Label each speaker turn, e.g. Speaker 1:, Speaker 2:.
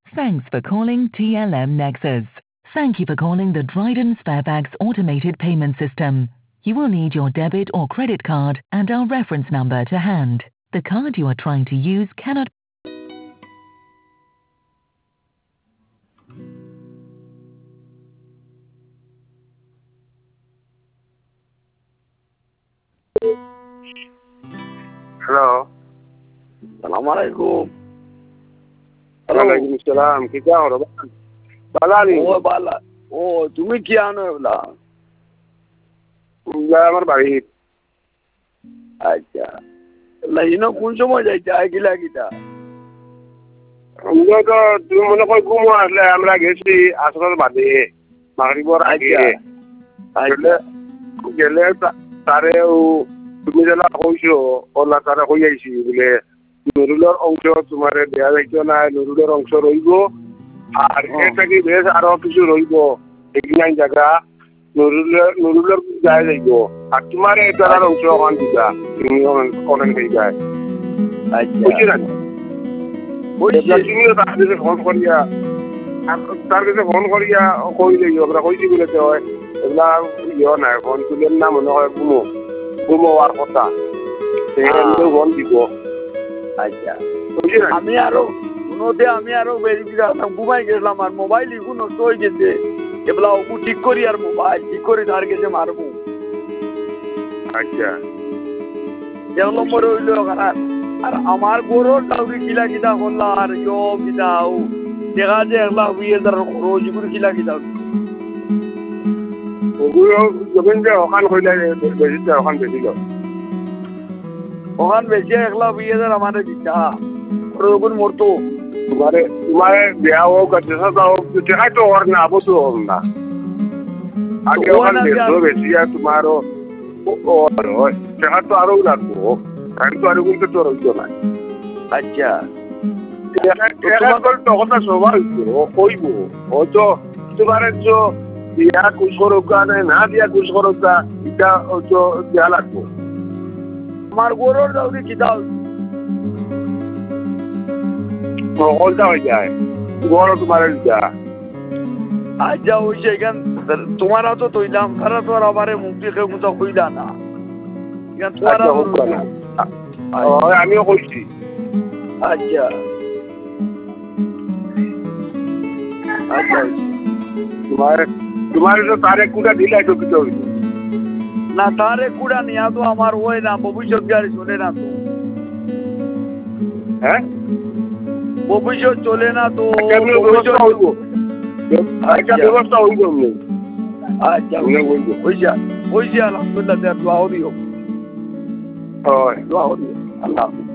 Speaker 1: Thanks for calling TLM Nexus. Thank you for calling the Dryden Sparebags automated payment system. You will need your debit or credit card and our reference number to hand. The card you are trying to use cannot.
Speaker 2: Hello.
Speaker 3: Assalamualaikum.
Speaker 2: Waalaikumsalam. Kita orang Balani.
Speaker 3: Oh bala. Oh, তুমি কি আনো এগুলা?
Speaker 2: আমার বাড়ি।
Speaker 3: আচ্ছা। Lino কোন সময় যাইতে আইগিলা কিটা?
Speaker 2: আমরা তো তুমি মনে কর ঘুমো আসলে আমরা গেছি আসরের বাদে মাগরিবর আগে। আসলে গেলে তারেও তুমি যেটা কইছো ওলা তারা কই আইছি বলে নুরুলের অংশ তোমার দেয়া যাইতো না নুরুলের অংশ রইব আর এটা কি বেশ আরো কিছু রইব এগিনাই জায়গা নুরুলের যায় যাইব আর তোমার এটার অংশ ওখান দিবা তুমি অনেক হয়ে যায় বুঝছি না তুমিও তার কাছে ফোন করিয়া কই যাইব আমরা কইছি বলে তো এগুলা ইয়ে নাই ফোন তুলেন না মনে হয় ঘুমো আর কথা ফোন দিব
Speaker 3: আচ্ছা আমি আরো ঘুমাই গেছিলাম আর মোবাইল ইগু নষ্ট হয়ে গেছে এগুলা ওগু ঠিক করি আর মোবাইল ঠিক করে তার গেছে মারবো
Speaker 2: আচ্ছা
Speaker 3: এক নম্বরে হইল আর আমার গরুর ডাউরি কিলা কিতা করলা আর ইয়ো কিতাও দেখা যায় একলা হইয়ে তার খরচ এগুলো কিলা কিতা
Speaker 2: ওগুলো যখন যে ওখান হইলে বেশি ওখান বেশি
Speaker 3: ওখান বেশি একলা হইয়ে তার আমাদের দিতা ওগুলো মরতো
Speaker 2: तुम्हारे ब्याह होगा जैसा था देखा तो और ना वो तो और ना आगे ओखान बेसो बेसी है तुम्हारो और देखा तो आरो लागो कान तो आरो गुंते तो रहितो ना
Speaker 3: अच्छा
Speaker 2: एका तो কথা সবাই ও কইবো ও তো তোমারে जो বিয়া কুছ করোকা না বিয়া কুছ করোকা এটা ও তো দেয়া লাগবো
Speaker 3: আমার গরুর দাউরি কিতা
Speaker 2: হলটা হয়ে যায় বড় তোমার
Speaker 3: আজ যাও সেখান তোমারা তো তৈলাম তারা তো আর আমারে মুক্তি খেয়ে মতো কইলা না
Speaker 2: আমিও কইছি
Speaker 3: আচ্ছা আচ্ছা
Speaker 2: তোমার তো তারে কুড়া দিলাই তো কিছু
Speaker 3: না তারে কুড়া নিয়া তো আমার ওই না ভবিষ্যৎ গাড়ি চলে না তো
Speaker 2: হ্যাঁ
Speaker 3: ভবিষ্যৎ চলে না তো
Speaker 2: ব্যবস্থা হইব
Speaker 3: আচ্ছা ওই যে আলহামদুলিল্লাহ দোয়া দিও আল্লাহ